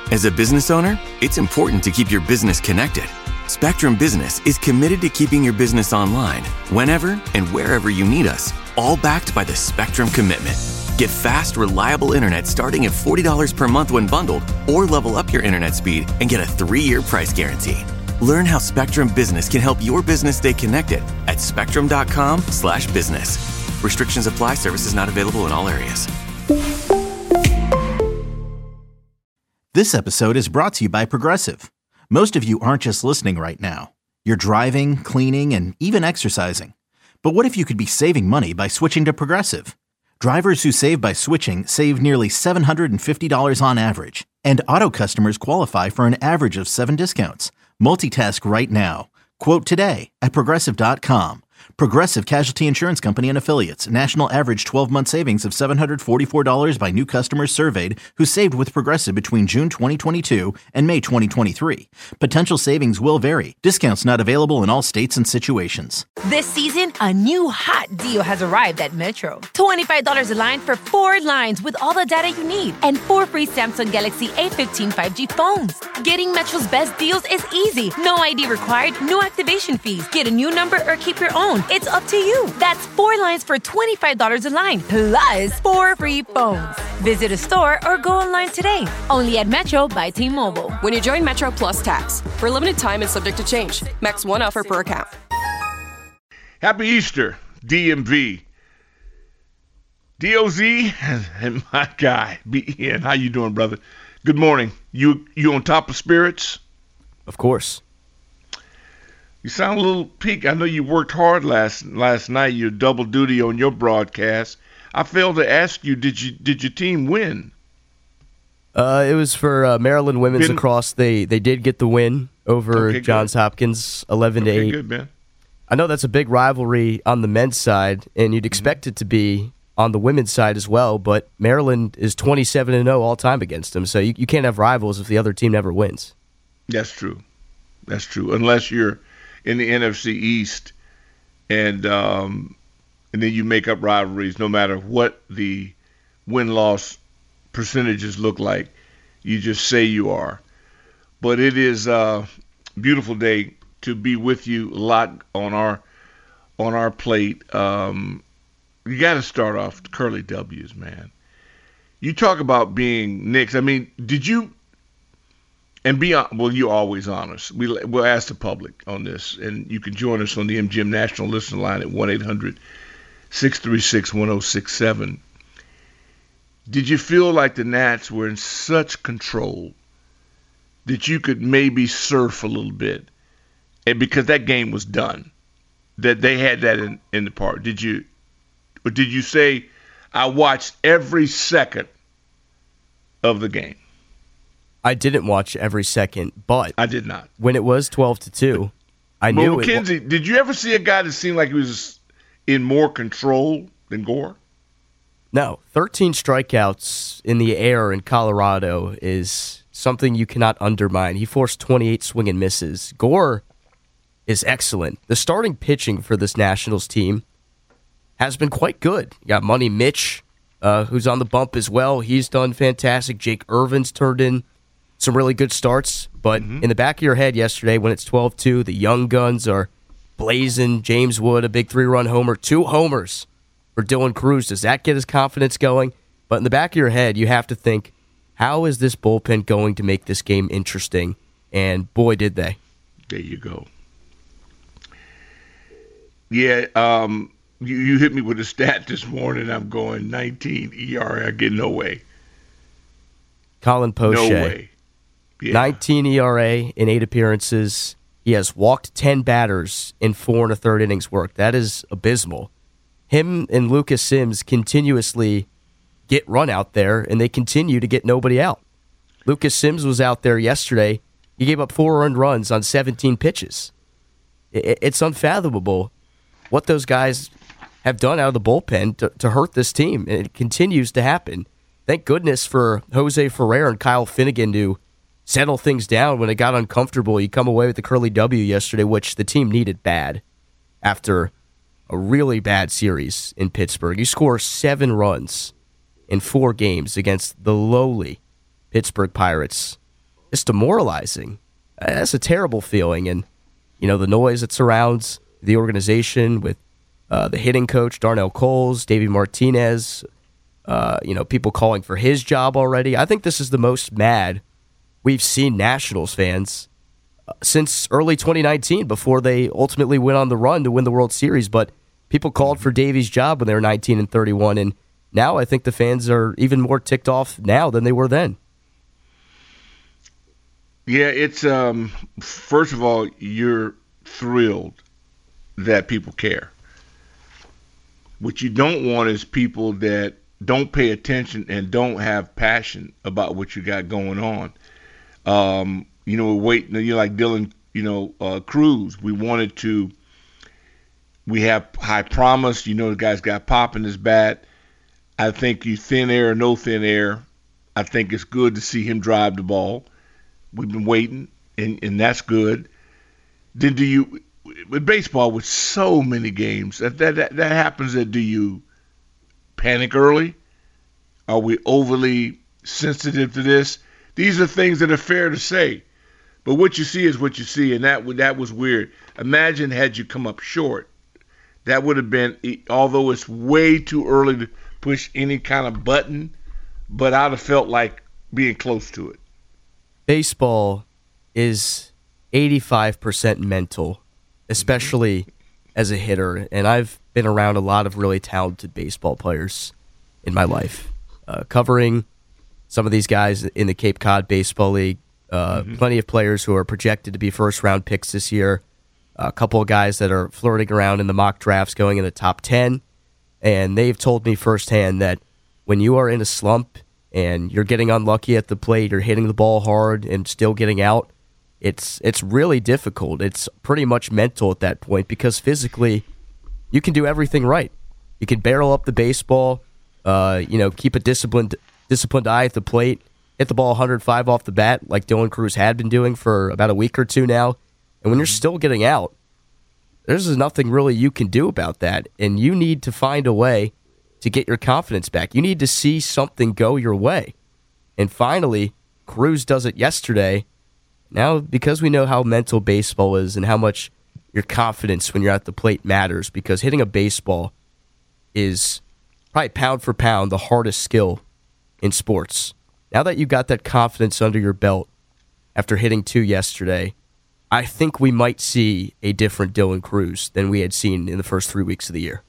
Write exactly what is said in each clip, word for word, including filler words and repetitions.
As a business owner, it's important to keep your business connected. Spectrum Business is committed to keeping your business online whenever and wherever you need us, all backed by the Spectrum Commitment. Get fast, reliable internet starting at forty dollars per month when bundled, or level up your internet speed and get a three-year price guarantee. Learn how Spectrum Business can help your business stay connected at spectrum.com slash business. Restrictions apply. Services not available in all areas. This episode is brought to you by Progressive. Most of you aren't just listening right now. You're driving, cleaning, and even exercising. But what if you could be saving money by switching to Progressive? Drivers who save by switching save nearly seven hundred fifty dollars on average. And auto customers qualify for an average of seven discounts. Multitask right now. Quote today at progressive dot com. Progressive Casualty Insurance Company and Affiliates. National average twelve-month savings of seven hundred forty-four dollars by new customers surveyed who saved with Progressive between June twenty twenty-two and May twenty twenty-three. Potential savings will vary. Discounts not available in all states and situations. This season, a new hot deal has arrived at Metro. twenty-five dollars a line for four lines with all the data you need and four free Samsung Galaxy A fifteen five G phones. Getting Metro's best deals is easy. No I D required, no activation fees. Get a new number or keep your own. It's up to you. That's four lines for twenty-five dollars a line, plus four free phones. Visit a store or go online today. Only at Metro by T-Mobile. When you join Metro Plus Tax, for a limited time and subject to change. Max one offer per account. Happy Easter, D M V. D O Z and my guy, B N. How you doing, brother? Good morning. You you on top of spirits? Of course. You sound a little peaked. I know you worked hard last last night. You double duty on your broadcast. I failed to ask you, did you did your team win? Uh, it was for uh, Maryland women's Been, lacrosse. They they did get the win over okay, Johns good. Hopkins, eleven to okay, eight. Good, man. I know that's a big rivalry on the men's side, and you'd expect mm-hmm. it to be on the women's side as well. But Maryland is twenty-seven and oh all time against them, so you, you can't have rivals if the other team never wins. That's true. That's true. Unless you're in the N F C East, and um, and then you make up rivalries no matter what the win-loss percentages look like. You just say you are. But it is a beautiful day to be with you. A lot on our on our plate. Um, you got to start off Curly W's, man. You talk about being Knicks. I mean, did you? And be well, you're always honest. We, we'll ask the public on this, and you can join us on the M G M National Listener Line at one eight hundred six three six one oh six seven. Did you feel like the Nats were in such control that you could maybe surf a little bit, and because that game was done, that they had that in, in the park? Did you, or did you say, I watched every second of the game? I didn't watch every second, but I did not. When it was twelve to two, I but knew McKenzie, it. Did you ever see a guy that seemed like he was in more control than Gore? No, thirteen strikeouts in the air in Colorado is something you cannot undermine. He forced twenty-eight swing and misses. Gore is excellent. The starting pitching for this Nationals team has been quite good. You got Money Mitch, uh, who's on the bump as well. He's done fantastic. Jake Irvin's turned in some really good starts, but mm-hmm. in the back of your head yesterday when it's twelve two, the young guns are blazing. James Wood, a big three-run homer, two homers for Dylan Cruz. Does that get his confidence going? But in the back of your head, you have to think, how is this bullpen going to make this game interesting? And boy, did they. There you go. Yeah, um, you, you hit me with a stat this morning. I'm going nineteen E R A. I get no way. Colin Poche. No way. Yeah. nineteen E R A in eight appearances. He has walked ten batters in four and a third innings work. That is abysmal. Him and Lucas Sims continuously get run out there, and they continue to get nobody out. Lucas Sims was out there yesterday. He gave up four earned runs on seventeen pitches. It's unfathomable what those guys have done out of the bullpen to, to hurt this team, and it continues to happen. Thank goodness for Jose Ferrer and Kyle Finnegan to settle things down when it got uncomfortable. You come away with the Curly W yesterday, which the team needed bad after a really bad series in Pittsburgh. You score seven runs in four games against the lowly Pittsburgh Pirates. it's demoralizing. That's a terrible feeling. And, you know, the noise that surrounds the organization with uh, the hitting coach, Darnell Coles, Davey Martinez, uh, you know, people calling for his job already. I think this is the most mad we've seen Nationals fans uh, since early twenty nineteen, before they ultimately went on the run to win the World Series. But people called for Davey's job when they were nineteen and thirty-one, and now I think the fans are even more ticked off now than they were then. Yeah, it's um, first of all, you're thrilled that people care. What you don't want is people that don't pay attention and don't have passion about what you got going on. Um, you know, waiting, you know, like Dylan, you know, uh, Cruz. We wanted to. We have high promise. You know, the guy's got pop in his bat. I think you thin air or no thin air. I think it's good to see him drive the ball. We've been waiting, and, and that's good. Then do you, with baseball, with so many games, that, that, that, that happens, that do you panic early? Are we overly sensitive to this? These are things that are fair to say. But what you see is what you see, and that that was weird. Imagine had you come up short. That would have been, although it's way too early to push any kind of button, but I'd have felt like being close to it. Baseball is eighty-five percent mental, especially as a hitter. And I've been around a lot of really talented baseball players in my life, uh, covering some of these guys in the Cape Cod Baseball League. Uh, mm-hmm. Plenty of players who are projected to be first-round picks this year. A couple of guys that are flirting around in the mock drafts going in the top ten. And they've told me firsthand that when you are in a slump and you're getting unlucky at the plate, you're hitting the ball hard and still getting out, it's it's really difficult. It's pretty much mental at that point, because physically you can do everything right. You can barrel up the baseball, uh, you know, keep a disciplined disciplined eye at the plate, hit the ball one hundred five off the bat like Dylan Cruz had been doing for about a week or two now. And when you're still getting out, there's nothing really you can do about that. And you need to find a way to get your confidence back. You need to see something go your way. And finally, Cruz does it yesterday. Now, because we know how mental baseball is and how much your confidence when you're at the plate matters, because hitting a baseball is probably pound for pound the hardest skill in sports. Now that you got that confidence under your belt after hitting two yesterday, I think we might see a different Dylan Cruz than we had seen in the first three weeks of the year.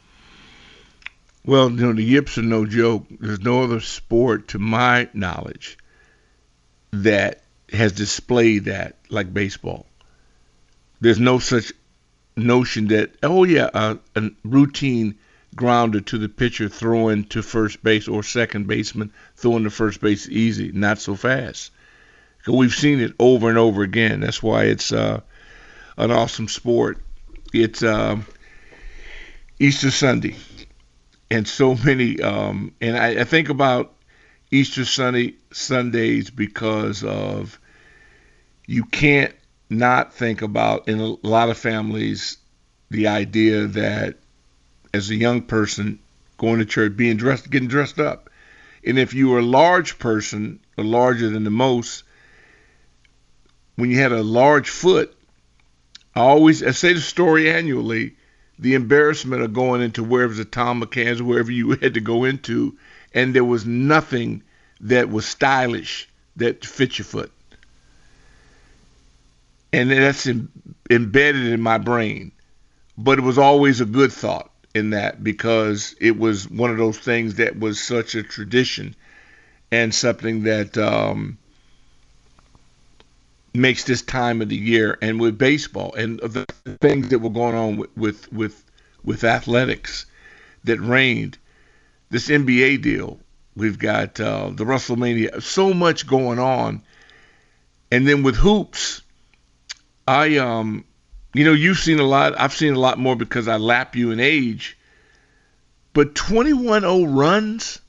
Well, you know, the yips are no joke. There's no other sport, to my knowledge, that has displayed that like baseball. There's no such notion that, oh, yeah, uh, a routine grounder to the pitcher, throwing to first base, or second baseman throwing to first base easy, not so fast. We've seen it over and over again. That's why it's uh, an awesome sport. It's uh, Easter Sunday. And so many, um, and I, I think about Easter Sunday Sundays because of, you can't not think about, in a lot of families, the idea that as a young person going to church, being dressed, getting dressed up. And if you were a large person, or larger than the most, when you had a large foot, I always, I say the story annually, the embarrassment of going into wherever the Tom McCann's, wherever you had to go into, and there was nothing that was stylish that fit your foot. And that's in, embedded in my brain. But it was always a good thought in that, because it was one of those things that was such a tradition and something that um, makes this time of the year. And with baseball and the things that were going on with with with, with athletics that reigned, this N B A deal, we've got uh, the WrestleMania, so much going on. And then with hoops, I um you know, you've seen a lot, I've seen a lot more because I lap you in age, but twenty-one oh runs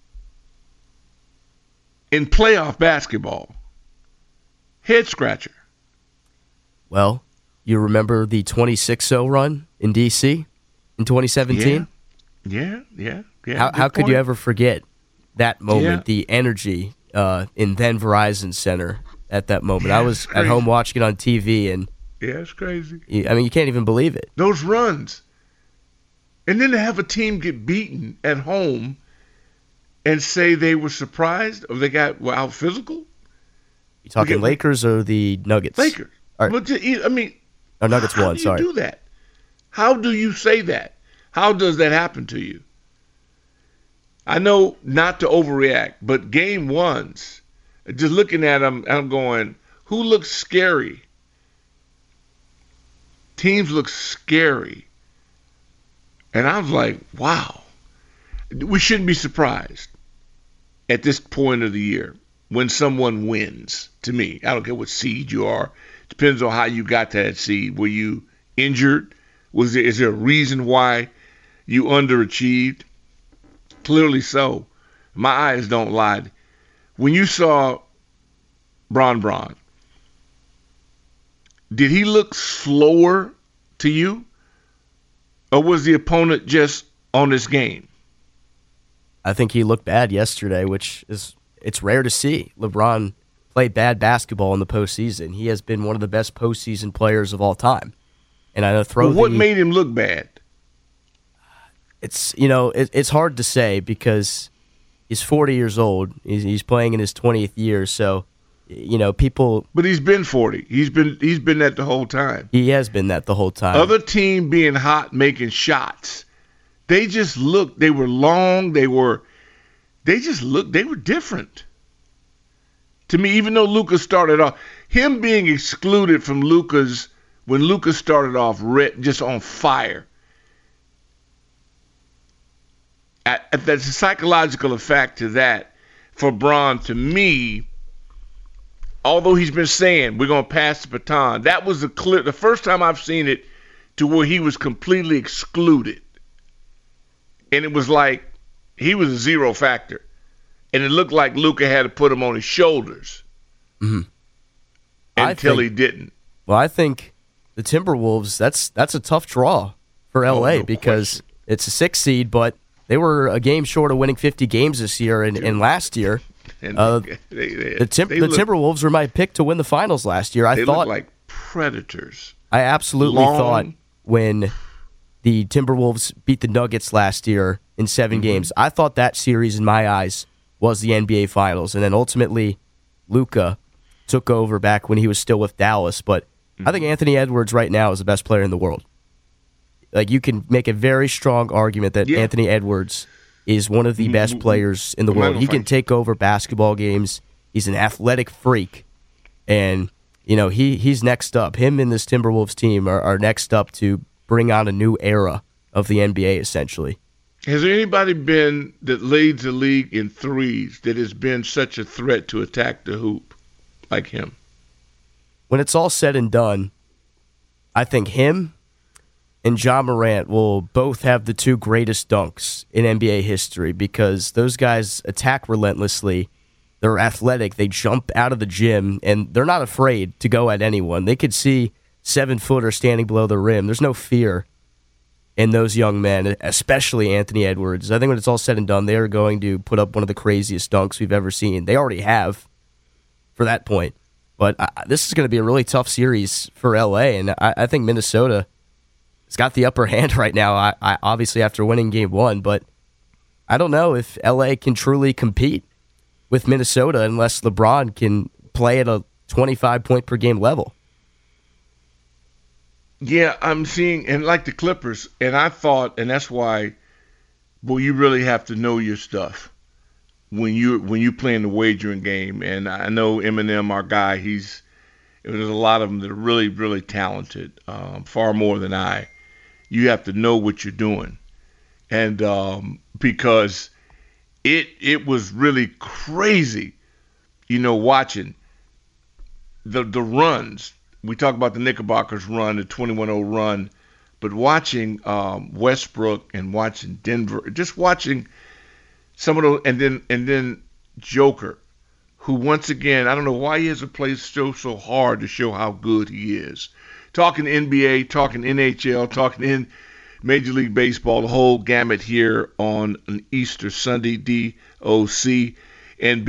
in playoff basketball, head scratcher. Well, you remember the twenty-six oh run in D C in twenty seventeen? Yeah, yeah, yeah. yeah how how could you ever forget that moment, yeah. the energy uh, in then Verizon Center at that moment. I was at home watching it on T V, and yeah, it's crazy. I mean, you can't even believe it. Those runs. And then to have a team get beaten at home and say they were surprised or they got well, out physical? You talking get, Lakers or the Nuggets? Lakers. Right. But to, I mean, oh, Nuggets how won, do you sorry. do that? How do you say that? How does that happen to you? I know not to overreact, but game ones, just looking at them, I'm going, who looks scary? Teams look scary. And I was like, wow. We shouldn't be surprised at this point of the year when someone wins, to me. I don't care what seed you are. Depends on how you got to that seed. Were you injured? Was there, is there a reason why you underachieved? Clearly so. My eyes don't lie. When you saw Bron Bron, did he look slower to you? Or was the opponent just on this game? I think he looked bad yesterday, which is it's rare to see. LeBron play bad basketball in the postseason. He has been one of the best postseason players of all time. And I know throw well, what the, made him look bad? It's you know it, it's hard to say because he's forty years old. He's, he's playing in his twentieth year, so you know people. But he's been forty. He's been he's been that the whole time. He has been that the whole time. Other team being hot, making shots. They just looked. They were long. They were. They just looked. They were different. To me, even though Luka started off, him being excluded from Luka's when Luka started off red, just on fire. At, at, there's a psychological effect to that for Bron. To me, although he's been saying we're going to pass the baton, that was the clear. The first time I've seen it to where he was completely excluded. And it was like he was a zero factor. And it looked like Luka had to put him on his shoulders mm-hmm. until think, he didn't. Well, I think the Timberwolves, that's that's a tough draw for L A oh, no because question. It's a six seed, but they were a game short of winning fifty games this year and, and last year. And uh, they, they, the Tim, the look, Timberwolves were my pick to win the finals last year. I they thought look like predators. I absolutely Long. thought when the Timberwolves beat the Nuggets last year in seven mm-hmm. games, I thought that series in my eyes was the N B A Finals. And then ultimately, Luka took over back when he was still with Dallas. But mm-hmm. I think Anthony Edwards right now is the best player in the world. Like, you can make a very strong argument that yeah. Anthony Edwards is one of the best mm-hmm. players in the world. He can take over basketball games. He's an athletic freak. And, you know, he he's next up. Him and this Timberwolves team are, are next up to bring on a new era of the N B A, essentially. Has there anybody been that leads the league in threes that has been such a threat to attack the hoop like him? When it's all said and done, I think him and Ja Morant will both have the two greatest dunks in N B A history because those guys attack relentlessly. They're athletic. They jump out of the gym, and they're not afraid to go at anyone. They could see seven-footer standing below the rim. There's no fear in those young men, especially Anthony Edwards. I think when it's all said and done, they are going to put up one of the craziest dunks we've ever seen. They already have for that point. But uh, this is going to be a really tough series for L A, and I, I think Minnesota has got the upper hand right now, I, I, obviously after winning game one. But I don't know if L A can truly compete with Minnesota unless LeBron can play at a twenty-five point per game level. Yeah, I'm seeing, and like the Clippers, and I thought, and that's why, boy, you really have to know your stuff when you when you playing the wagering game. And I know Eminem, our guy, he's there's a lot of them that are really, really talented, um, far more than I. You have to know what you're doing, and um, because it it was really crazy, you know, watching the the runs. We talk about the Knickerbockers run, the twenty-one oh run, but watching um, Westbrook and watching Denver, just watching some of those, and then and then Joker, who once again, I don't know why he has to play so so hard to show how good he is. Talking N B A, talking N H L, talking in Major League Baseball, the whole gamut here on an Easter Sunday, D O C. And Ben,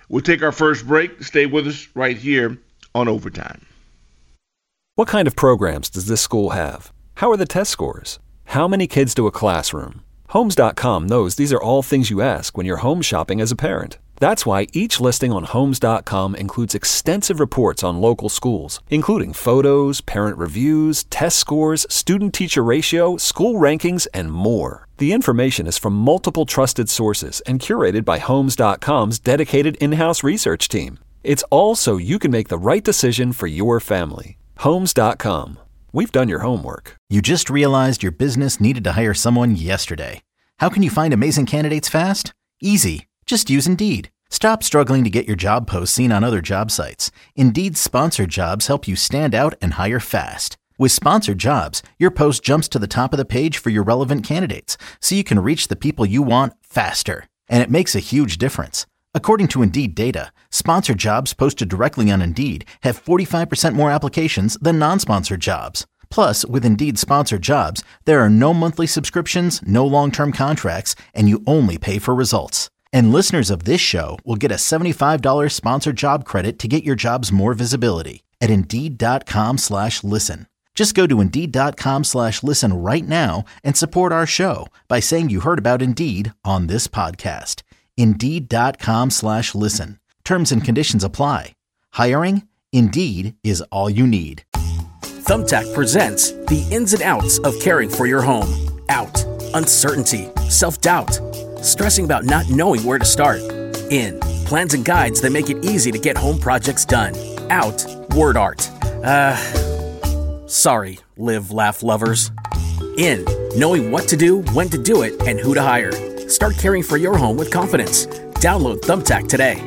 We'll take our first break. Stay with us right here on Overtime. What kind of programs does this school have? How are the test scores? How many kids do a classroom? Homes dot com knows these are all things you ask when you're home shopping as a parent. That's why each listing on Homes dot com includes extensive reports on local schools, including photos, parent reviews, test scores, student-teacher ratio, school rankings, and more. The information is from multiple trusted sources and curated by Homes dot com's dedicated in-house research team. It's all so you can make the right decision for your family. Homes dot com. We've done your homework. You just realized your business needed to hire someone yesterday. How can you find amazing candidates fast? Easy. Just use Indeed. Stop struggling to get your job posts seen on other job sites. Indeed's sponsored jobs help you stand out and hire fast. With sponsored jobs, your post jumps to the top of the page for your relevant candidates, so you can reach the people you want faster. And it makes a huge difference. According to Indeed data, sponsored jobs posted directly on Indeed have forty-five percent more applications than non-sponsored jobs. Plus, with Indeed sponsored jobs, there are no monthly subscriptions, no long-term contracts, and you only pay for results. And listeners of this show will get a seventy-five dollars sponsored job credit to get your jobs more visibility at Indeed.com slash listen. Just go to Indeed.com slash listen right now and support our show by saying you heard about Indeed on this podcast. Indeed.com slash listen. Terms and conditions apply. Hiring? Indeed is all you need. Thumbtack presents the ins and outs of caring for your home. Out. Uncertainty. Self-doubt. Stressing about not knowing where to start. In. Plans and guides that make it easy to get home projects done. Out. Word art. Uh, sorry, live, laugh lovers. In. Knowing what to do, when to do it, and who to hire. Start caring for your home with confidence. Download Thumbtack today.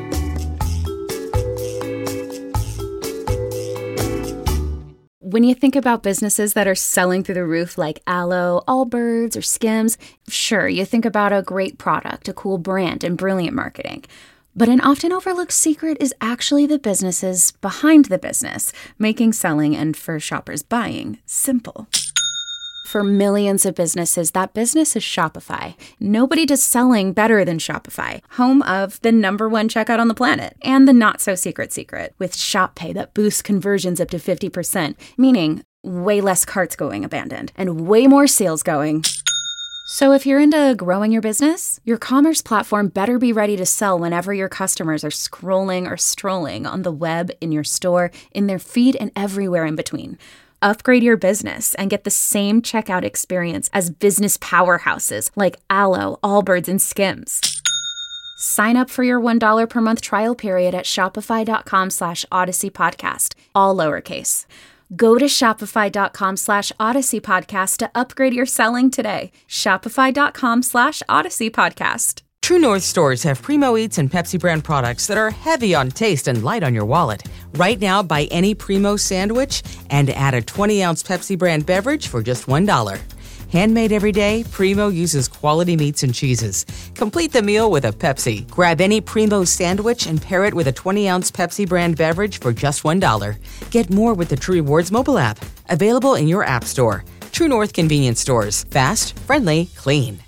When you think about businesses that are selling through the roof like Aloe, Allbirds, or Skims, sure, you think about a great product, a cool brand, and brilliant marketing. But an often overlooked secret is actually the businesses behind the business, making selling and, for shoppers, buying simple. For millions of businesses, that business is Shopify. Nobody does selling better than Shopify, home of the number one checkout on the planet, and the not-so-secret secret, with Shop Pay that boosts conversions up to fifty percent, meaning way less carts going abandoned, and way more sales going. So if you're into growing your business, your commerce platform better be ready to sell whenever your customers are scrolling or strolling on the web, in your store, in their feed, and everywhere in between. Upgrade your business and get the same checkout experience as business powerhouses like Aloe, Allbirds, and Skims. Sign up for your one dollar per month trial period at shopify.com slash Odyssey Podcast, all lowercase. Go to shopify.com slash Odyssey Podcast to upgrade your selling today. Shopify.com slash Odyssey Podcast. True North stores have Primo Eats and Pepsi brand products that are heavy on taste and light on your wallet. Right now, buy any Primo sandwich and add a twenty ounce Pepsi brand beverage for just one dollar. Handmade every day, Primo uses quality meats and cheeses. Complete the meal with a Pepsi. Grab any Primo sandwich and pair it with a twenty ounce Pepsi brand beverage for just one dollar. Get more with the True Rewards mobile app. Available in your app store. True North convenience stores. Fast, friendly, clean.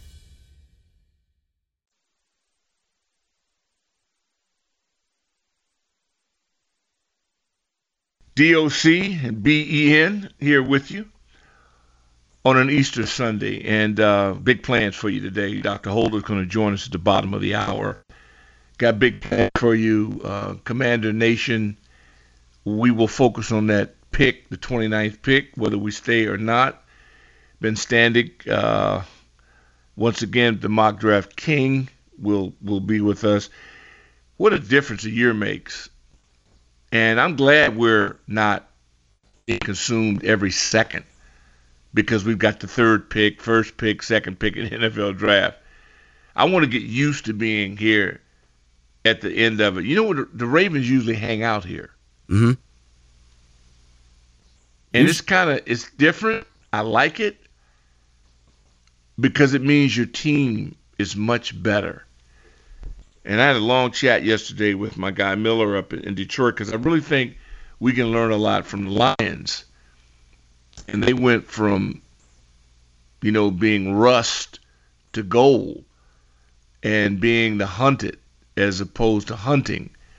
D O C and B E N here with you on an Easter Sunday, and uh, big plans for you today. Doctor Holder's going to join us at the bottom of the hour. Got big plans for you. Uh, Commander Nation, we will focus on that pick, the twenty-ninth pick, whether we stay or not. Ben Standig, uh, once again, the mock draft king, will will be with us. What a difference a year makes. And I'm glad we're not consumed every second, because we've got the third pick, first pick, second pick in the N F L draft. I want to get used to being here at the end of it. You know what? The Ravens usually hang out here. Mm-hmm. And it's kind of, it's different. I like it because it means your team is much better. And I had a long chat yesterday with my guy Miller up in Detroit, because I really think we can learn a lot from the Lions. And they went from, you know, being rust to gold, and being the hunted as opposed to hunting.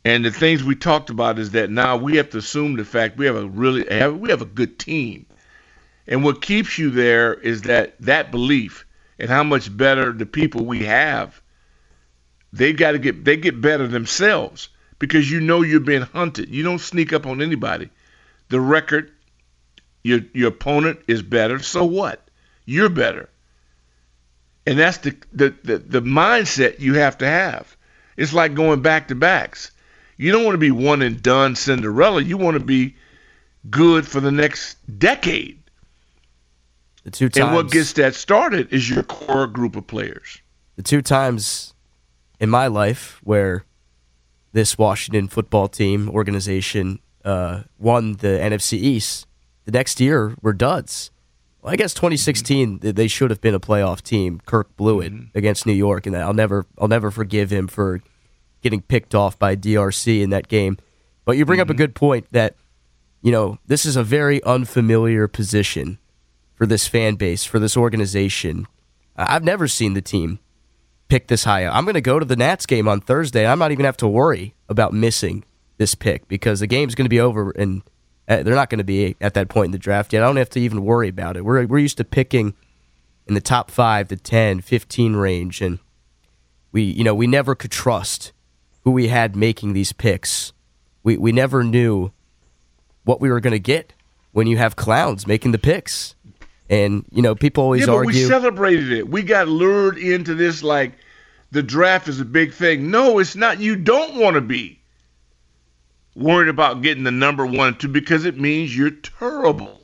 And the things we talked about is that now we have to assume the fact we have a really have, we have a good team. And what keeps you there is that that belief and how much better the people we have, they got to get they get better themselves because you know you're being hunted. You don't sneak up on anybody. The record, your your opponent is better. So what? You're better. And that's the the, the, the mindset you have to have. It's like going back to backs. You don't want to be one and done Cinderella. You want to be good for the next decade. The two times, and what gets that started is your core group of players. The two times in my life where this Washington football team organization uh, won the N F C East, the next year were duds. Well, I guess twenty sixteen mm-hmm. they should have been a playoff team. Kirk blew it mm-hmm. against New York, and I'll never I'll never forgive him for getting picked off by D R C in that game. But you bring mm-hmm. up a good point that, you know, this is a very unfamiliar position for this fan base, for this organization. I've never seen the team pick this high. I'm going to go to the Nats game on Thursday. I'm not even have to worry about missing this pick because the game's going to be over and they're not going to be at that point in the draft yet. I don't have to even worry about it. We're we're used to picking in the top five to ten, fifteen range, and we you know we never could trust who we had making these picks. We we never knew what we were going to get when you have clowns making the picks. And, you know, people always yeah, but argue. We celebrated it. We got lured into this like the draft is a big thing. No, it's not. You don't want to be worried about getting the number one and two because it means you're terrible.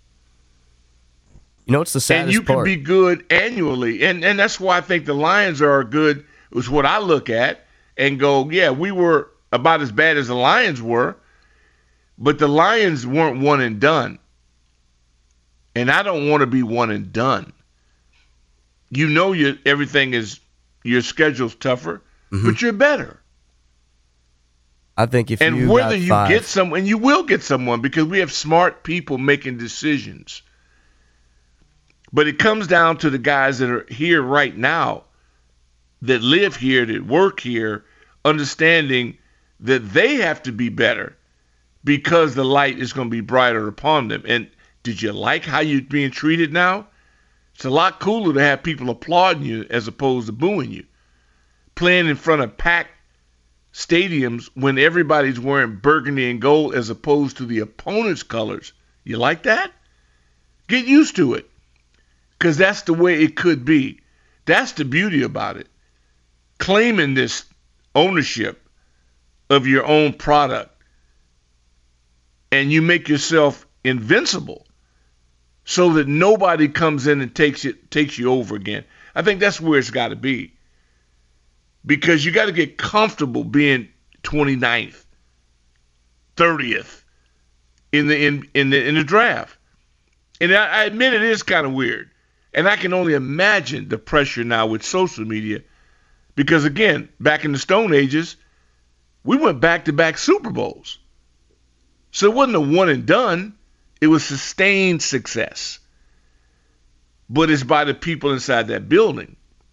You know, it's the saddest part. And you part. can be good annually. And and that's why I think the Lions are good, is what I look at and go, yeah, we were about as bad as the Lions were, but the Lions weren't one and done. And I don't want to be one and done. You know, you everything is your schedule's tougher, mm-hmm. but you're better. I think if and you whether got you five, get someone, you will get someone because we have smart people making decisions. But it comes down to the guys that are here right now, that live here, that work here, understanding that they have to be better because the light is going to be brighter upon them. And did you like how you're being treated now? It's a lot cooler to have people applauding you as opposed to booing you. Playing in front of packed stadiums when everybody's wearing burgundy and gold as opposed to the opponent's colors. You like that? Get used to it. Because that's the way it could be. That's the beauty about it. Claiming this ownership of your own product. And you make yourself invincible so that nobody comes in and takes it takes you over again. I think that's where it's got to be. Because you got to get comfortable being twenty-ninth, thirtieth in the in in the in the draft. And I, I admit it is kind of weird. And I can only imagine the pressure now with social media. Because again, back in the Stone Ages, we went back-to-back Super Bowls. So it wasn't a one and done. It was sustained success. But it's by the people inside that building.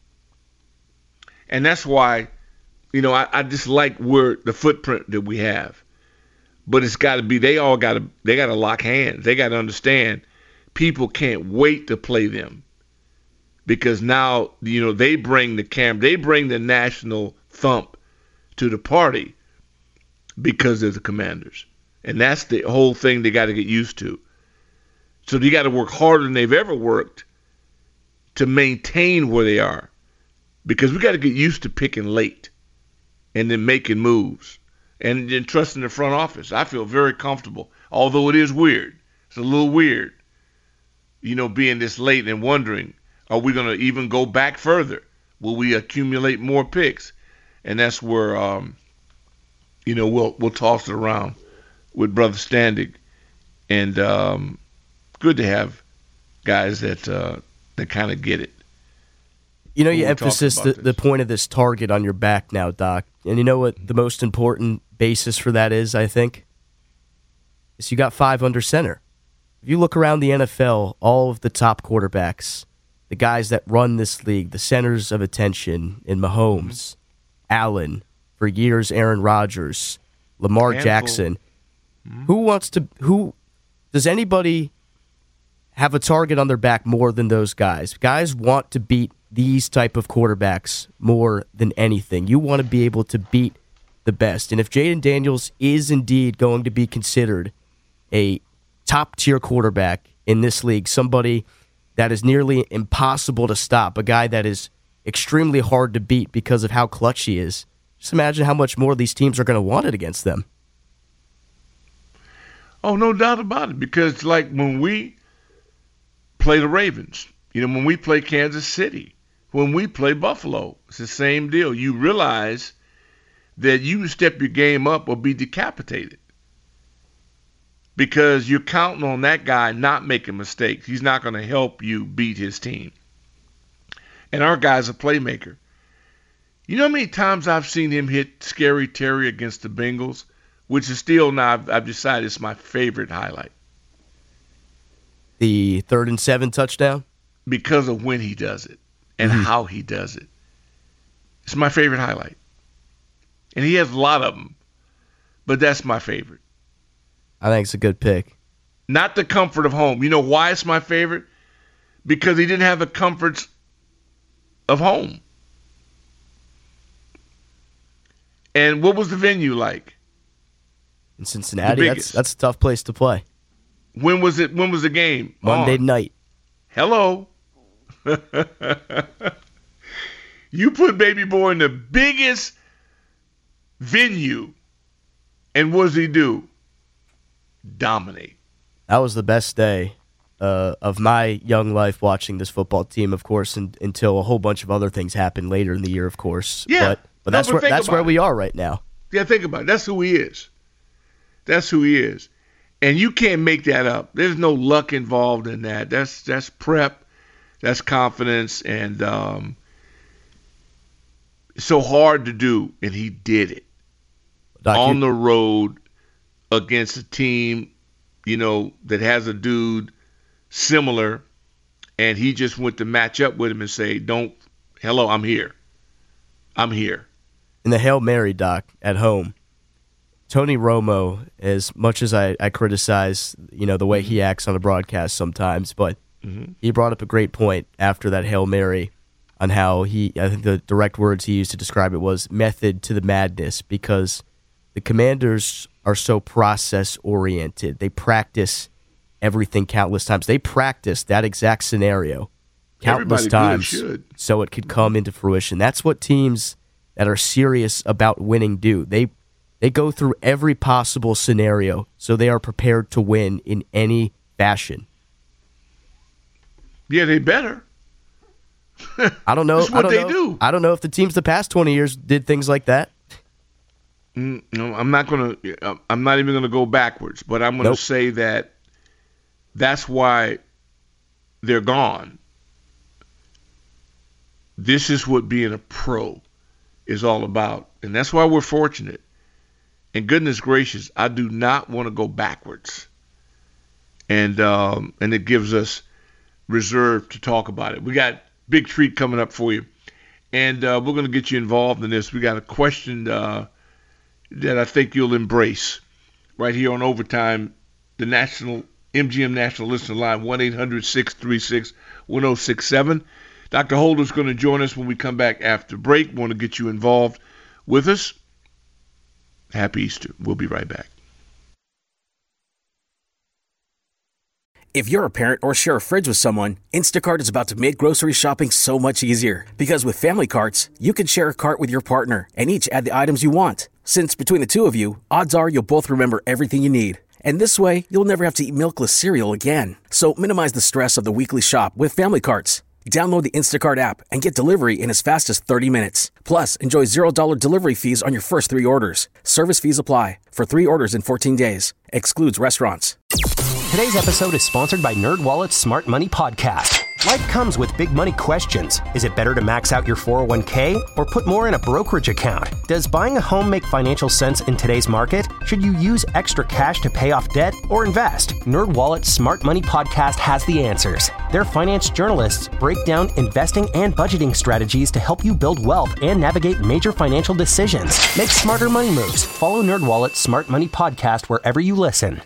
And that's why, you know, I, I just like where the footprint that we have. But it's got to be, they all got to, they got to lock hands. They got to understand people can't wait to play them. Because now, you know, they bring the camera, they bring the national thump to the party because they're the Commanders. And that's the whole thing they got to get used to. So you got to work harder than they've ever worked to maintain where they are. Because we got to get used to picking late and then making moves and then trusting the front office. I feel very comfortable, although it is weird. It's a little weird, you know, being this late and wondering, are we going to even go back further? Will we accumulate more picks? And that's where, um, you know, we'll we'll toss it around with Brother Standig. And um, good to have guys that uh, that kind of get it. You know, you emphasize the, the point of this target on your back now, Doc. And you know what the most important basis for that is, I think? Is you got five under center. If you look around the N F L, all of the top quarterbacks, the guys that run this league, the centers of attention in Mahomes, Allen, for years, Aaron Rodgers, Lamar Handful. Jackson. Mm-hmm. Who wants to, who, does anybody have a target on their back more than those guys? Guys want to beat these type of quarterbacks more than anything. You want to be able to beat the best. And if Jayden Daniels is indeed going to be considered a top-tier quarterback in this league, somebody that is nearly impossible to stop, a guy that is extremely hard to beat because of how clutch he is, just imagine how much more these teams are going to want it against them. Oh, no doubt about it, because like when we play the Ravens, you know, when we play Kansas City, when we play Buffalo, it's the same deal. You realize that you step your game up or be decapitated because you're counting on that guy not making mistakes. He's not going to help you beat his team. And our guy's a playmaker. You know how many times I've seen him hit Scary Terry against the Bengals, which is still now, I've, I've decided it's my favorite highlight. The third and seven touchdown? Because of when he does it and mm-hmm. how he does it. It's my favorite highlight. And he has a lot of them, but that's my favorite. I think it's a good pick. Not the comfort of home. You know why it's my favorite? Because he didn't have the comforts of home. And what was the venue like? In Cincinnati, that's that's a tough place to play. When was it? When was the game? Monday on? night. Hello. You put Baby Boy in the biggest venue, and what does he do? Dominate. That was the best day uh, of my young life watching this football team, of course, and, until a whole bunch of other things happened later in the year, of course. Yeah, but, but no, that's but where that's where it. we are right now. Yeah, think about it. That's who he is. That's who he is, and you can't make that up. There's no luck involved in that. That's that's prep, that's confidence, and um, it's so hard to do, and he did it Doc, on the road against a team, you know, that has a dude similar, and he just went to match up with him and say, "Don't, hello, I'm here, I'm here." In the Hail Mary, Doc, at home, Tony Romo, as much as I, I criticize, you know, the way he acts on a broadcast sometimes, but mm-hmm. he brought up a great point after that Hail Mary on how he, I think the direct words he used to describe it was method to the madness, because the Commanders are so process-oriented. They practice everything countless times. They practice that exact scenario countless Everybody times so it could come into fruition. That's what teams that are serious about winning do. They they go through every possible scenario so they are prepared to win in any fashion. Yeah, they better. I don't know. That's what I don't they know, do. I don't know if the teams the past twenty years did things like that. Mm, no, I'm not gonna. I'm not even gonna go backwards, but I'm gonna Nope. say that that's why they're gone. This is what being a pro is all about, and that's why we're fortunate. And goodness gracious, I do not want to go backwards. And um, and it gives us reserve to talk about it. We got big treat coming up for you, and uh, we're going to get you involved in this. We got a question uh, that I think you'll embrace right here on Overtime, the National M G M National Listener Line, one eight hundred six three six one oh six seven. Doctor Holder's going to join us when we come back after break. We want to get you involved with us. Happy Easter. We'll be right back. If you're a parent or share a fridge with someone, Instacart is about to make grocery shopping so much easier. Because with Family Carts, you can share a cart with your partner and each add the items you want. Since between the two of you, odds are you'll both remember everything you need. And this way, you'll never have to eat milkless cereal again. So minimize the stress of the weekly shop with Family Carts. Download the Instacart app and get delivery in as fast as thirty minutes. Plus, enjoy zero dollars delivery fees on your first three orders. Service fees apply for three orders in fourteen days. Excludes restaurants. Today's episode is sponsored by NerdWallet's Smart Money Podcast. Life comes with big money questions. Is it better to max out your four oh one k or put more in a brokerage account? Does buying a home make financial sense in today's market? Should you use extra cash to pay off debt or invest? NerdWallet's Smart Money Podcast has the answers. Their finance journalists break down investing and budgeting strategies to help you build wealth and navigate major financial decisions. Make smarter money moves. Follow NerdWallet's Smart Money Podcast wherever you listen.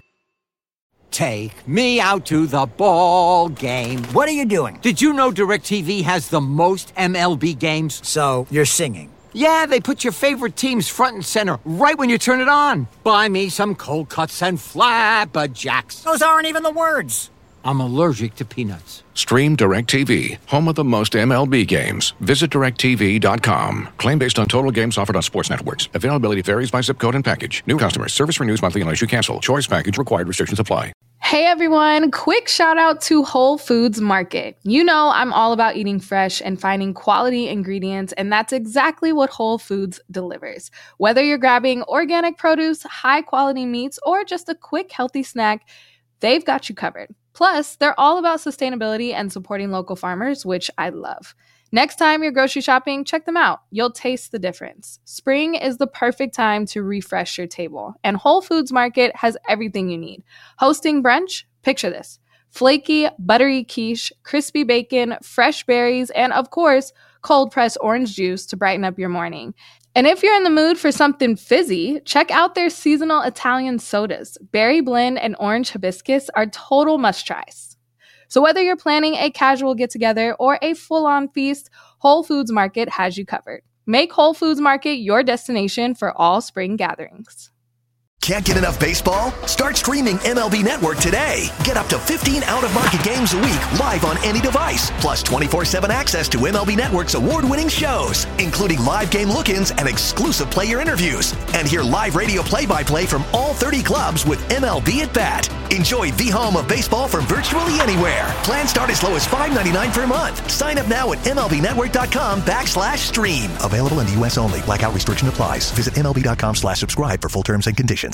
Take me out to the ball game. What are you doing? Did you know DirecTV has the most M L B games? So, you're singing. Yeah, they put your favorite teams front and center right when you turn it on. Buy me some cold cuts and flapjacks. Those aren't even the words. I'm allergic to peanuts. Stream DirecTV, home of the most M L B games. Visit direct t v dot com. Claim based on total games offered on sports networks. Availability varies by zip code and package. New customers. Service renews monthly unless you cancel. Choice package required. Restrictions apply. Hey everyone, quick shout out to Whole Foods Market. You know I'm all about eating fresh and finding quality ingredients, and that's exactly what Whole Foods delivers. Whether you're grabbing organic produce, high quality meats, or just a quick healthy snack, they've got you covered. Plus, they're all about sustainability and supporting local farmers, which I love. Next time you're grocery shopping, check them out. You'll taste the difference. Spring is the perfect time to refresh your table, and Whole Foods Market has everything you need. Hosting brunch? Picture this. Flaky, buttery quiche, crispy bacon, fresh berries, and of course, cold-pressed orange juice to brighten up your morning. And if you're in the mood for something fizzy, check out their seasonal Italian sodas. Berry blend and orange hibiscus are total must-tries. So whether you're planning a casual get-together or a full-on feast, Whole Foods Market has you covered. Make Whole Foods Market your destination for all spring gatherings. Can't get enough baseball? Start streaming M L B Network today. Get up to fifteen out-of-market games a week live on any device, plus twenty-four seven access to M L B Network's award-winning shows, including live game look-ins and exclusive player interviews. And hear live radio play-by-play from all thirty clubs with M L B at Bat. Enjoy the home of baseball from virtually anywhere. Plans start as low as five ninety-nine per month. Sign up now at MLBnetwork.com backslash stream. Available in the U S only. Blackout restriction applies. Visit MLB.com slash subscribe for full terms and conditions.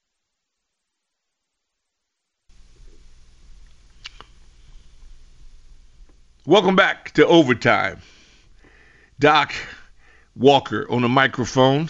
Welcome back to Overtime. Doc Walker on the microphone.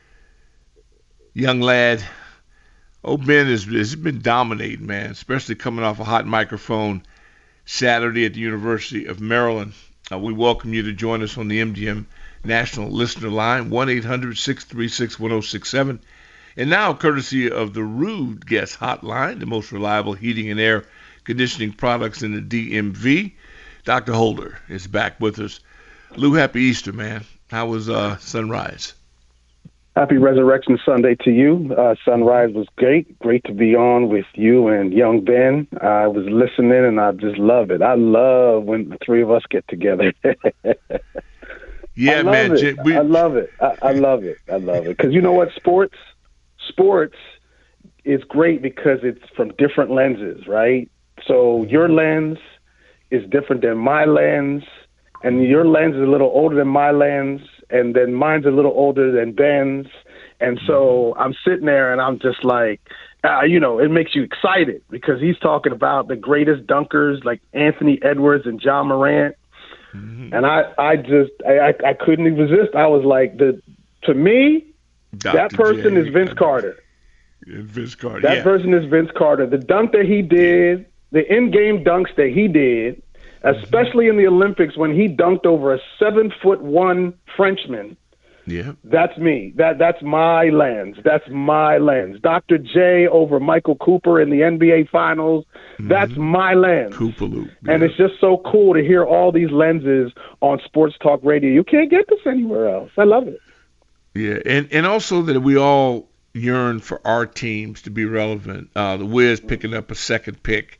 Young lad. Oh, Ben has, has been dominating, man, especially coming off a hot microphone Saturday at the University of Maryland. Uh, we welcome you to join us on the M G M National Listener Line, one eight hundred six three six one oh six seven. And now, courtesy of the Rude Guest Hotline, the most reliable heating and air conditioning products in the D M V, Doctor Holder is back with us. Lou, happy Easter, man. How was uh, sunrise? Happy Resurrection Sunday to you. Uh, sunrise was great. Great to be on with you and young Ben. I was listening, and I just love it. I love when the three of us get together. yeah, I man. It. We... I love it. I, I love it. I love it. Because you know what? Sports, sports is great because it's from different lenses, right? So your lens is different than my lens, and your lens is a little older than my lens, and then mine's a little older than Ben's. And so I'm sitting there and I'm just like, uh, you know, it makes you excited because he's talking about the greatest dunkers like Anthony Edwards and John Morant. Mm-hmm. And I, I just, I, I couldn't resist. I was like, the to me, Doctor that person J. is Vince Carter. Vince Carter. That yeah. person is Vince Carter. The dunk that he did, the in-game dunks that he did, especially in the Olympics when he dunked over a seven-foot-one Frenchman. Yeah, that's me. That that's my lens. That's my lens. Doctor J over Michael Cooper in the N B A Finals. Mm-hmm. That's my lens. Cooper Loop. Yeah. And it's just so cool to hear all these lenses on Sports Talk Radio. You can't get this anywhere else. I love it. Yeah, and and also that we all yearn for our teams to be relevant. Uh, the Wiz picking up a second pick.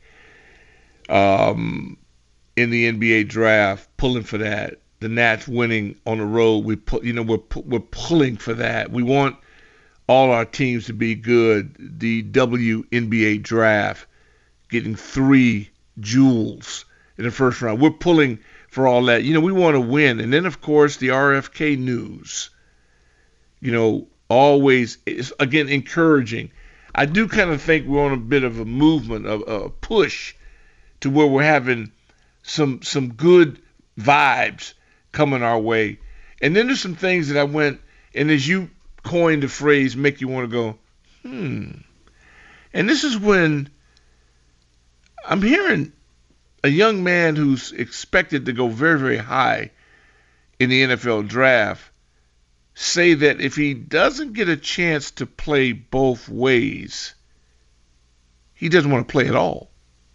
Um. In the N B A draft, pulling for that. The Nats winning on the road, we pu- you know we're pu- we're pulling for that. We want all our teams to be good. The W N B A draft, getting three jewels in the first round. We're pulling for all that. You know, we want to win. And then of course the R F K news. You know, always is again encouraging. I do kind of think we're on a bit of a movement, of a push, to where we're having some some good vibes coming our way. And then there's some things that I went, and as you coined the phrase, make you want to go, hmm. And this is when I'm hearing a young man who's expected to go very, very high in the N F L draft say that if he doesn't get a chance to play both ways, he doesn't want to play at all.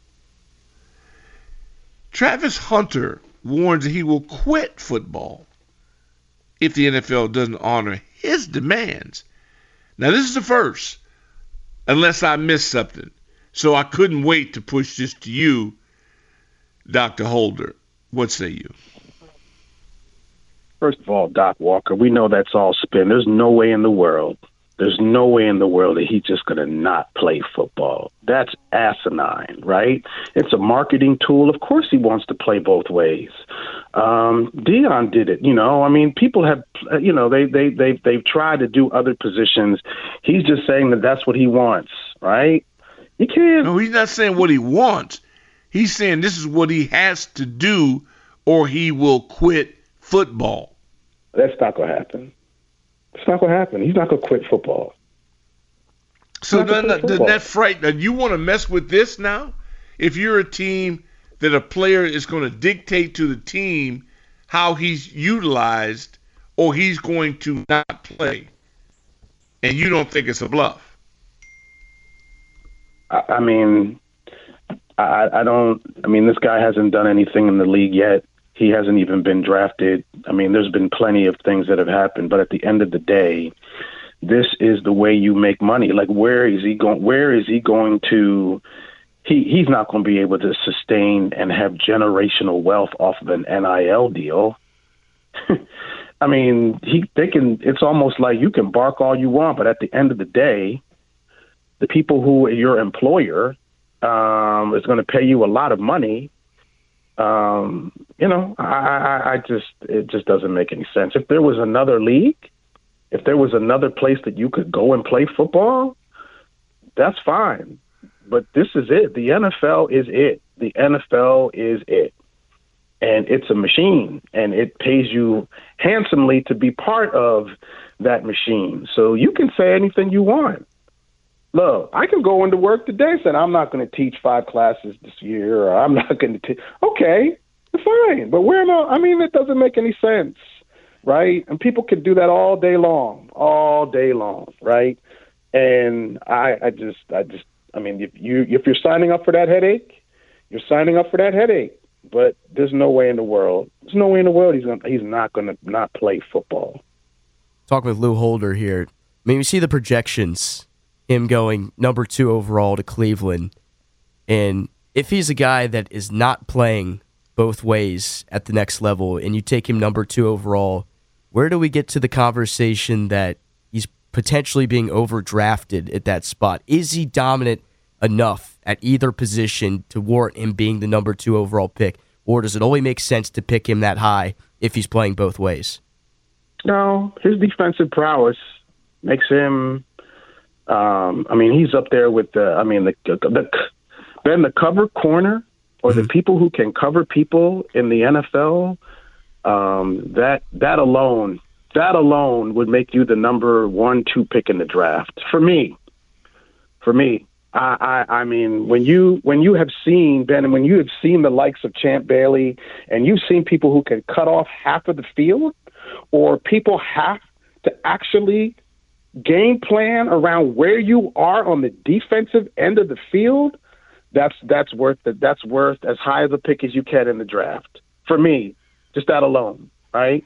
Travis Hunter warns that he will quit football if the N F L doesn't honor his demands. Now, this is the first, unless I missed something. So I couldn't wait to push this to you, Doctor Holder. What say you? First of all, Doc Walker, we know that's all spin. There's no way in the world. There's no way in the world that he's just going to not play football. That's asinine, right? It's a marketing tool. Of course he wants to play both ways. Um, Deion did it, you know. I mean, people have, you know, they, they, they, they've tried to do other positions. He's just saying that that's what he wants, right? You can't. No, he's not saying what he wants. He's saying this is what he has to do or he will quit football. That's not going to happen. It's not going to happen. He's not going to quit football. So doesn't that, doesn't that frighten you? Want to mess with this now? If you're a team that a player is going to dictate to the team how he's utilized or he's going to not play, and you don't think it's a bluff? I, I mean, I, I don't. I mean, this guy hasn't done anything in the league yet. He hasn't even been drafted. I mean, there's been plenty of things that have happened, but at the end of the day, this is the way you make money. Like, where is he going? Where is he going to? He he's not going to be able to sustain and have generational wealth off of an N I L deal. I mean, he they can. It's almost like you can bark all you want, but at the end of the day, the people who are your employer um, is going to pay you a lot of money. Um, you know, I, I, I just, it just doesn't make any sense. If there was another league, if there was another place that you could go and play football, that's fine. But this is it. The N F L is it. The N F L is it. And it's a machine, and it pays you handsomely to be part of that machine. So you can say anything you want. Look, I can go into work today saying I'm not going to teach five classes this year, or I'm not going to teach. Okay, fine. But where am I? I mean, it doesn't make any sense, right? And people can do that all day long, all day long, right? And I, I just, I just, I mean, if you, if you're signing up for that headache, you're signing up for that headache. But there's no way in the world, there's no way in the world he's gonna, he's not going to not play football. Talking with Lou Holder here. I mean, we see the projections. Him going number two overall to Cleveland. And if he's a guy that is not playing both ways at the next level and you take him number two overall, where do we get to the conversation that he's potentially being overdrafted at that spot? Is he dominant enough at either position to warrant him being the number two overall pick? Or does it only make sense to pick him that high if he's playing both ways? No, his defensive prowess makes him... Um, I mean, he's up there with the, I mean, the, the, Ben, the cover corner or the people who can cover people in the N F L, um, that, that alone, that alone would make you the number one, two pick in the draft. For me, for me, I, I, I mean, when you, when you have seen, Ben, and when you have seen the likes of Champ Bailey and you've seen people who can cut off half of the field or people have to actually game plan around where you are on the defensive end of the field, that's that's worth the, that's worth as high of a pick as you can in the draft. For me, just that alone, right?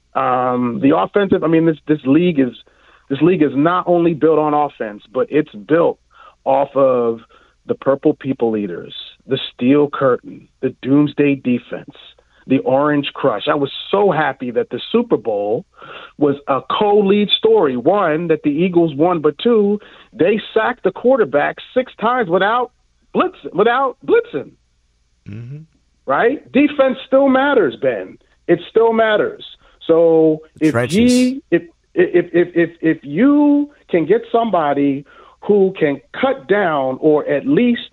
Um, the offensive, I mean, this this league is this league is not only built on offense, but it's built off of the Purple People Eaters, the Steel Curtain, the Doomsday Defense, the Orange Crush. I was so happy that the Super Bowl was a co-lead story. One, that the Eagles won, but two, they sacked the quarterback six times without blitz, without blitzing. Mm-hmm. Right? Defense still matters, Ben. It still matters. So if he, if, if if if if you can get somebody who can cut down or at least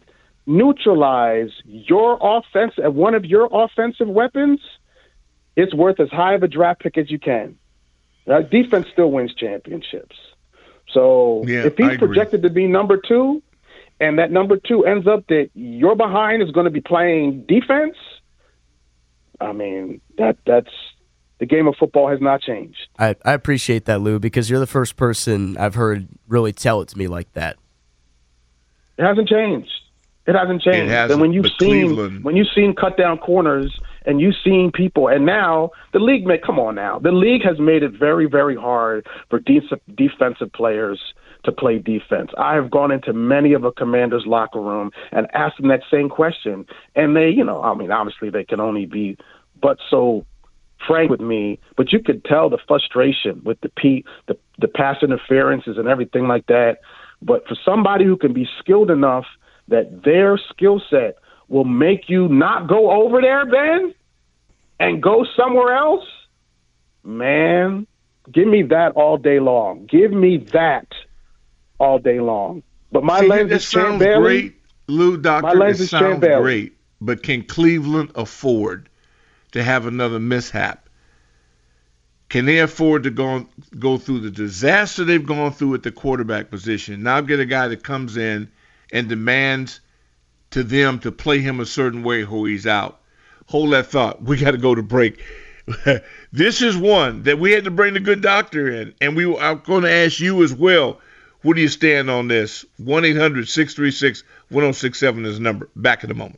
neutralize your offense at one of your offensive weapons, it's worth as high of a draft pick as you can. Now, defense still wins championships. So yeah, if he's projected to be number two, and that number two ends up that your behind is going to be playing defense, I mean, that that's the game of football has not changed. I, I appreciate that, Lou, because you're the first person I've heard really tell it to me like that. It hasn't changed. It hasn't changed. It hasn't, and when you've but seen Cleveland- when you've seen cut down corners and you've seen people, and now the league may come on now. The league has made it very, very hard for de- defensive players to play defense. I have gone into many of a Commander's locker room and asked them that same question, and they, you know, I mean, obviously they can only be but so frank with me, but you could tell the frustration with the P, the the pass interferences and everything like that. But for somebody who can be skilled enough that their skill set will make you not go over there, Ben, and go somewhere else, man, give me that all day long. Give me that all day long. But my See, lens that is Chan sounds Bailey. great, Lou, Doctor. My lens It is Chan sounds Bailey. great, but can Cleveland afford to have another mishap? Can they afford to go go through the disaster they've gone through at the quarterback position? Now get a guy that comes in and demands to them to play him a certain way or he's out. Hold that thought. We got to go to break. This is one that we had to bring the good doctor in, and we are going to ask you as well. Where do you stand on this? one eight hundred six three six one oh six seven is the number. Back in a moment.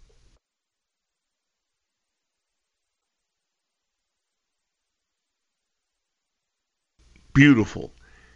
Beautiful.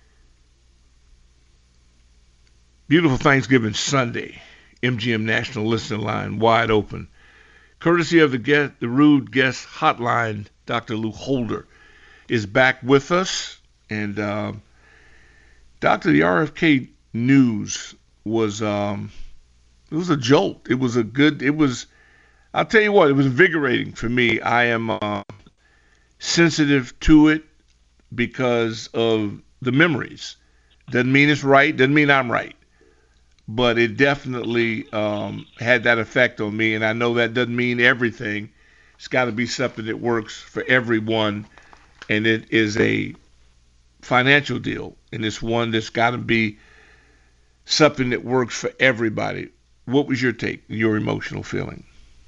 Beautiful Thanksgiving Sunday. M G M National Listening Line wide open. Courtesy of the guest, the Rude Guest Hotline, Doctor Lou Holder is back with us. And uh, Doctor, the R F K news was um, it was a jolt. It was a good. It was. I'll tell you what. It was invigorating for me. I am uh, sensitive to it because of the memories. Doesn't mean it's right. Doesn't mean I'm right. But it definitely um, had that effect on me, and I know that doesn't mean everything. It's got to be something that works for everyone, and it is a financial deal, and it's one that's got to be something that works for everybody. What was your take, your emotional feeling?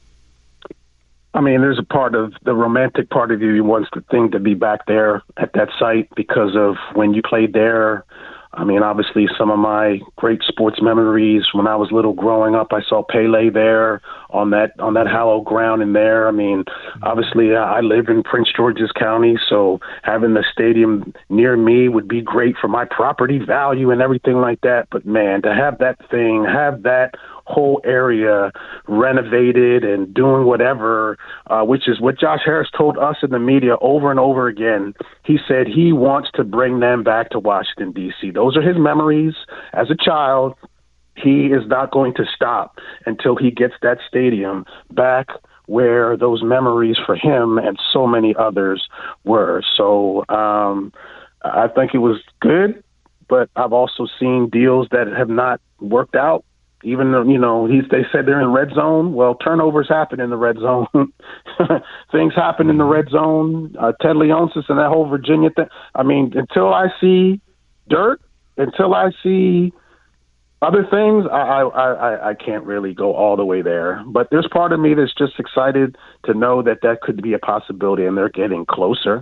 I mean, there's a part of the romantic part of you who wants the thing to be back there at that site because of when you played there. I mean, obviously, some of my great sports memories when I was little growing up, I saw Pele there on that on that hallowed ground in there. I mean, obviously, I live in Prince George's County, so having the stadium near me would be great for my property value and everything like that. But, man, to have that thing, have that whole area renovated and doing whatever, uh, which is what Josh Harris told us in the media over and over again. He said he wants to bring them back to Washington, D C. Those are his memories as a child. He is not going to stop until he gets that stadium back where those memories for him and so many others were. So um, I think it was good, but I've also seen deals that have not worked out. Even though, you know, he's, they said they're in red zone. Well, turnovers happen in the red zone. Things happen in the red zone. Uh, Ted Leonsis and that whole Virginia thing. I mean, until I see dirt, until I see other things, I, I, I, I can't really go all the way there. But there's part of me that's just excited to know that that could be a possibility, and they're getting closer.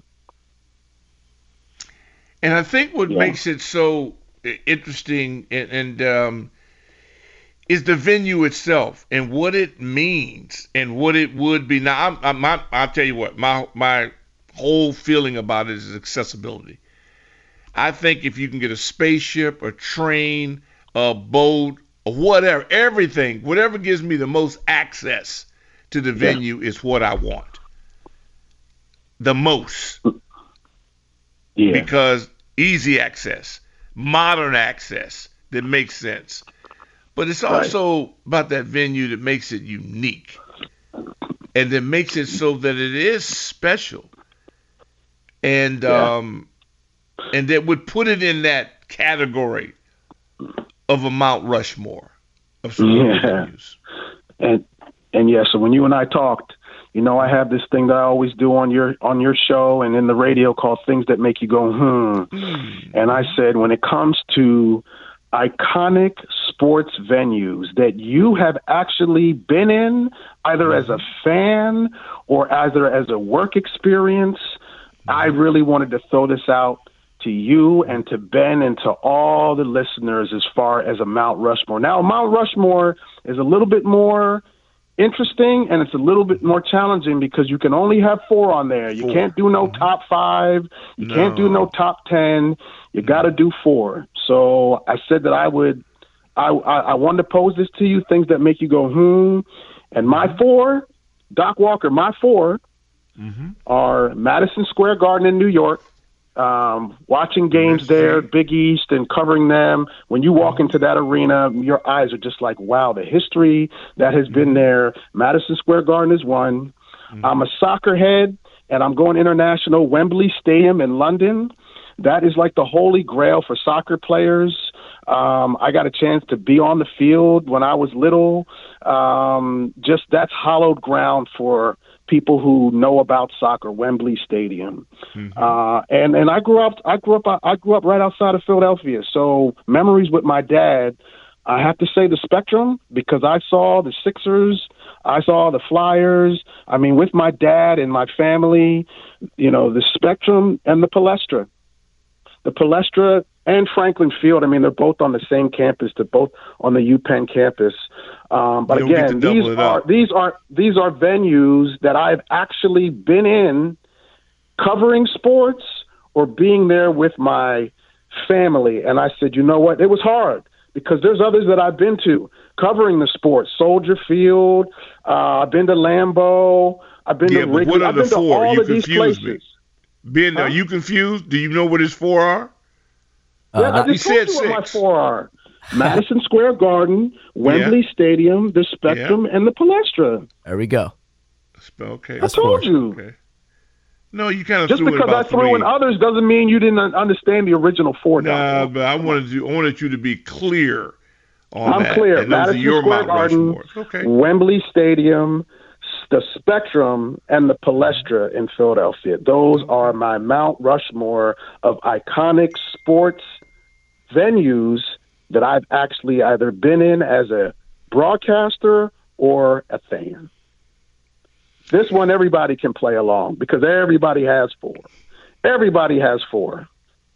And I think what Yeah. makes it so interesting and, and um, is the venue itself and what it means and what it would be. Now, I'm, I'm, my, I'll tell you what, my my whole feeling about it is accessibility. I think if you can get a spaceship, a train, a boat, or whatever, everything, whatever gives me the most access to the venue is what I want. The most. Yeah. Because easy access, modern access that makes sense. But it's also about that venue that makes it unique and that makes it so that it is special. And Yeah. um, and that would put it in that category of a Mount Rushmore of sporting Yeah. venues. And and yeah, so when you and I talked, you know, I have this thing that I always do on your on your show and in the radio called Things That Make You Go, hmm. Mm. And I said, when it comes to iconic sports venues that you have actually been in, either as a fan or either as a work experience, I really wanted to throw this out to you and to Ben and to all the listeners as far as a Mount Rushmore. Now, Mount Rushmore is a little bit more interesting and it's a little bit more challenging because you can only have four on there. You Four. can't do no top five. You No. can't do no top ten. You got to do four. So I said that I would, I, I, I wanted to pose this to you, things that make you go, hmm. And my four, Doc Walker, my four Mm-hmm. are Madison Square Garden in New York, um, watching games there, Big East, and covering them. When you walk into that arena, your eyes are just like, wow, the history that has been there. Madison Square Garden is one. I'm a soccer head, and I'm going international. Wembley Stadium in London. That is like the holy grail for soccer players. Um, I got a chance to be on the field when I was little. Um, just that's hallowed ground for people who know about soccer, Wembley Stadium. Mm-hmm. Uh, and, and I grew up, I grew up, I grew up right outside of Philadelphia. So memories with my dad, I have to say the Spectrum because I saw the Sixers, I saw the Flyers. I mean, with my dad and my family, you know, the Spectrum and the Palestra. The Palestra and Franklin Field, I mean, they're both on the same campus. They're both on the UPenn campus. Um, but You don't get again, to double these it are up. these are these are venues that I've actually been in, covering sports or being there with my family. And I said, you know what? It was hard because there's others that I've been to covering the sports. Soldier Field. Uh, I've been to Lambeau. I've been Yeah, to but Wrigley. what are I've the been to four? all You of these confused places. me. Ben, are you confused? Do you know what his four are? Yeah, I you just said told you what my six. four are. Madison Square Garden, Wembley Stadium, the Spectrum, and the Palestra. There we go. Okay. I told you. Okay. No, you kind of Just threw it because I about threw three. in others doesn't mean you didn't un- understand the original four. Nah, Doc. but I wanted you, I wanted you to be clear on I'm that. clear. And those are Madison your Square Mount Garden, Rushmores. Okay. Wembley Stadium, the Spectrum, and the Palestra in Philadelphia. Those are my Mount Rushmore of iconic sports venues that I've actually either been in as a broadcaster or a fan. This one, everybody can play along because everybody has four. Everybody has four.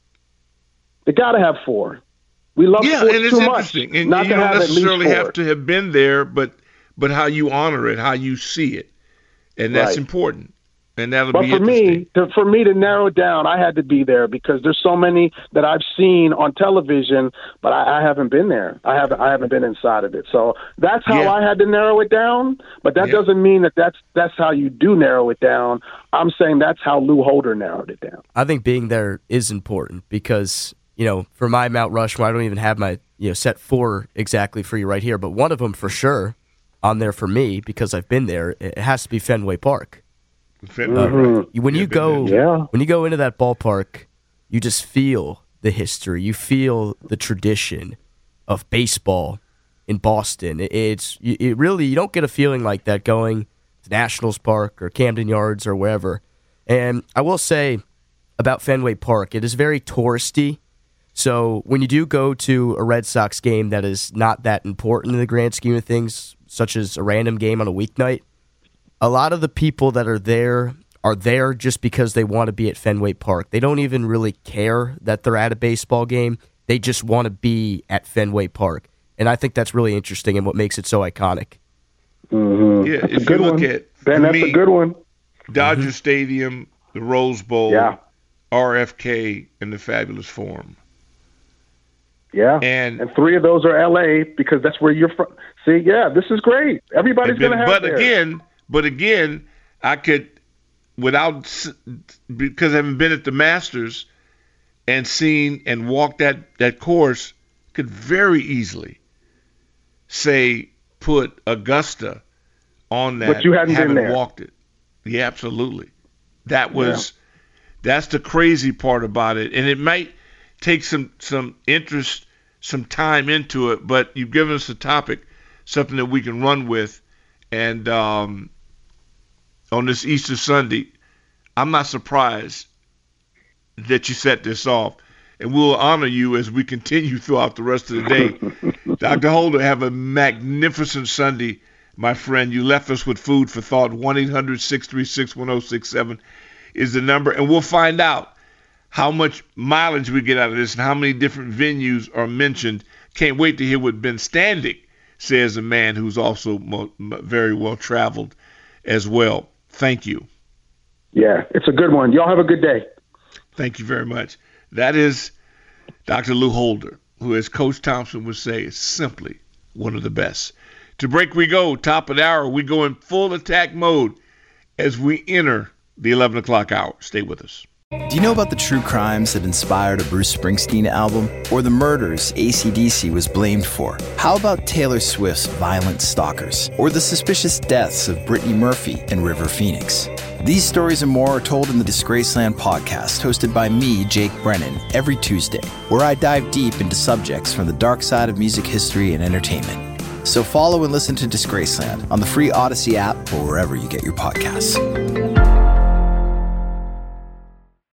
They got to have four. We love Yeah, sports and it's too much interesting. And not you to don't have at least necessarily four. have to have been there, but but how you honor it, how you see it. And that's Right. important. And that'll But be for interesting. me, to, for me to narrow it down, I had to be there because there's so many that I've seen on television, but I, I haven't been there. I haven't. I haven't been inside of it. So that's how Yeah. I had to narrow it down. But that Yeah. doesn't mean that that's that's how you do narrow it down. I'm saying that's how Lou Holder narrowed it down. I think being there is important because, you know, for my Mount Rushmore, I don't even have my, you know, set four exactly for you right here, but one of them for sure on there for me because I've been there. It has to be Fenway Park. Fenway, Uh, right. When you You've been go, there. Yeah. when you go into that ballpark, you just feel the history. You feel the tradition of baseball in Boston. It- It's you- it really you don't get a feeling like that going to Nationals Park or Camden Yards or wherever. And I will say about Fenway Park, it is very touristy. So when you do go to a Red Sox game that is not that important in the grand scheme of things, such as a random game on a weeknight, a lot of the people that are there are there just because they want to be at Fenway Park. They don't even really care that they're at a baseball game. They just want to be at Fenway Park. And I think that's really interesting and what makes it so iconic. Mm-hmm. Yeah, That's a if you good look one. at Ben, for that's me, a good one. Dodger Mm-hmm. Stadium, the Rose Bowl, Yeah. R F K, and the Fabulous Forum. Yeah, And, and three of those are L A because that's where you're from. See, yeah, this is great. Everybody's and then- going to have but theirs. again, but again, I could, without s- because I haven't been at the Masters and seen and walked that that course, could very easily say put Augusta on that. But you hadn't been haven't there. walked it. Yeah, absolutely. That was that's the crazy part about it, and it might take some some interest, some time into it. But you've given us a topic something that we can run with. And um, on this Easter Sunday, I'm not surprised that you set this off. And we'll honor you as we continue throughout the rest of the day. Doctor Holder, have a magnificent Sunday, my friend. You left us with food for thought. one eight hundred six three six one oh six seven is the number. And we'll find out how much mileage we get out of this and how many different venues are mentioned. Can't wait to hear what Ben Standig says, a man who's also mo- very well traveled as well. Thank you. Yeah, it's a good one. Y'all have a good day. Thank you very much. That is Doctor Lou Holder, who, as Coach Thompson would say, is simply one of the best. To break we go, top of the hour, we go in full attack mode as we enter the eleven o'clock hour. Stay with us. Do you know about the true crimes that inspired a Bruce Springsteen album? Or the murders A C D C was blamed for? How about Taylor Swift's Violent Stalkers? Or the suspicious deaths of Brittany Murphy and River Phoenix? These stories and more are told in the Disgraceland podcast, hosted by me, Jake Brennan, every Tuesday, where I dive deep into subjects from the dark side of music history and entertainment. So follow and listen to Disgraceland on the free Odyssey app or wherever you get your podcasts.